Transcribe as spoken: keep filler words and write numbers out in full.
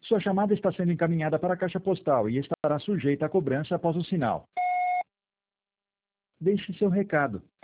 Sua chamada está sendo encaminhada para a caixa postal e estará sujeita à cobrança após o sinal. Deixe seu recado.